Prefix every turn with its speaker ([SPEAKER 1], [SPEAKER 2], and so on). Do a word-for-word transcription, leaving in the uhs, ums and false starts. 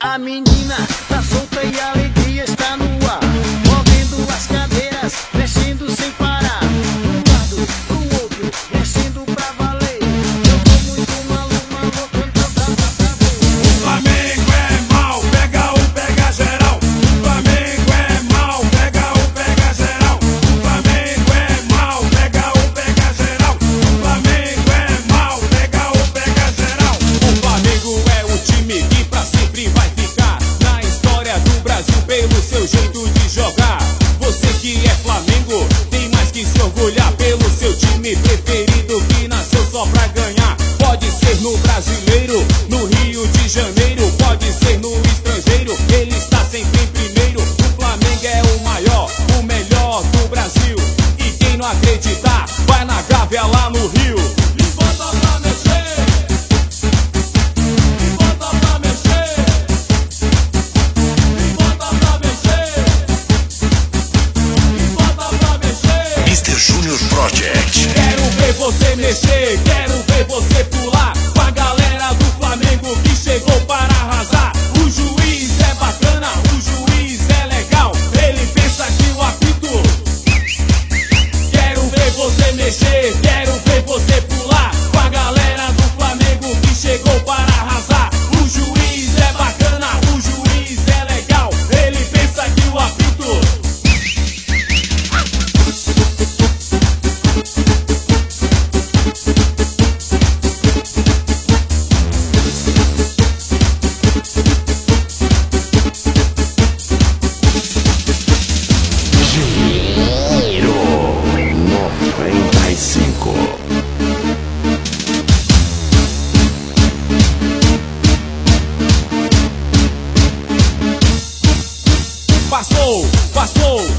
[SPEAKER 1] A menina tá solta e a alegria está no ar, movendo as cadeiras, mexendo sem parar, de um lado pro outro, mexendo pra valer. Eu tô muito maluco, maluco, então tá pra saber.
[SPEAKER 2] O Flamengo é mal, pega um, pega geral. O Flamengo é mal, pega um, pega geral. O Flamengo é mal, pega um, pega geral. O Flamengo é mal, pega um, pega geral. O Flamengo é o time que pra sempre vai ficar na história do Brasil pelo seu jeito de jogar. Você que é Flamengo tem mais que se orgulhar pelo seu time preferido que nasceu só pra ganhar. Pode ser no Brasileiro, no Rio de Janeiro, pode ser no estrangeiro, ele está sempre em primeiro. O Flamengo é o maior, o melhor do Brasil. E quem não acreditar, vai na Gávea lá no Rio. E bota pra mexer, e bota pra mexer, e bota pra mexer, e bota pra mexer.
[SPEAKER 3] mister Junior Project.
[SPEAKER 2] Quero ver você mexer, quero ver você pular com a galera do Flamengo que chegou para arrasar. O juiz é bacana, o juiz é legal, ele pensa que o apito. Quero ver você mexer, quero ver você pular com a galera do Flamengo que chegou para arrasar. O juiz é bacana, o juiz é legal, ele pensa que o apito.
[SPEAKER 3] noventa e cinco.
[SPEAKER 2] Passou, passou,